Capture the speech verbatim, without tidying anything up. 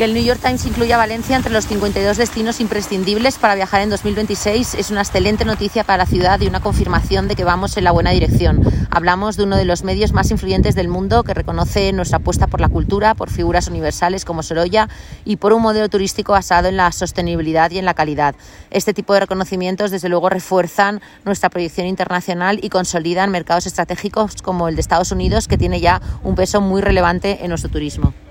Que el New York Times incluya a Valencia entre los cincuenta y dos destinos imprescindibles para viajar en dos mil veintiséis es una excelente noticia para la ciudad y una confirmación de que vamos en la buena dirección. Hablamos de uno de los medios más influyentes del mundo que reconoce nuestra apuesta por la cultura, por figuras universales como Sorolla y por un modelo turístico basado en la sostenibilidad y en la calidad. Este tipo de reconocimientos desde luego refuerzan nuestra proyección internacional y consolidan mercados estratégicos como el de Estados Unidos, que tiene ya un peso muy relevante en nuestro turismo.